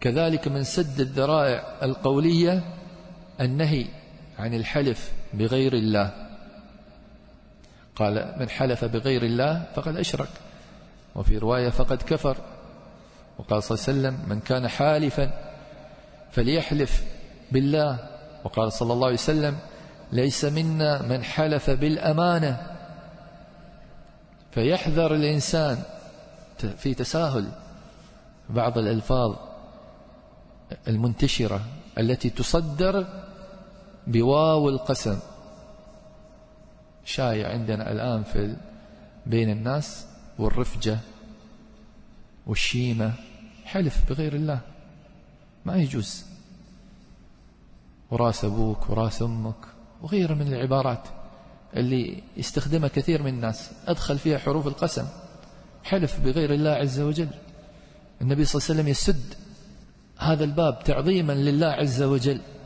كذلك من سد الذرائع القولية النهي عن الحلف بغير الله. قال: من حلف بغير الله فقد أشرك، وفي رواية فقد كفر. وقال صلى الله عليه وسلم: من كان حالفا فليحلف بالله. وقال صلى الله عليه وسلم: ليس منا من حلف بالأمانة. فيحذر الإنسان في تساهل بعض الألفاظ المنتشرة التي تصدر بواو القسم. شايع عندنا الآن بين الناس، والرفجة والشيمة، حلف بغير الله ما يجوز، وراس أبوك وراس أمك وغيرها من العبارات اللي يستخدمها كثير من الناس، أدخل فيها حروف القسم، حلف بغير الله عز وجل. النبي صلى الله عليه وسلم يسد هذا الباب تعظيما لله عز وجل.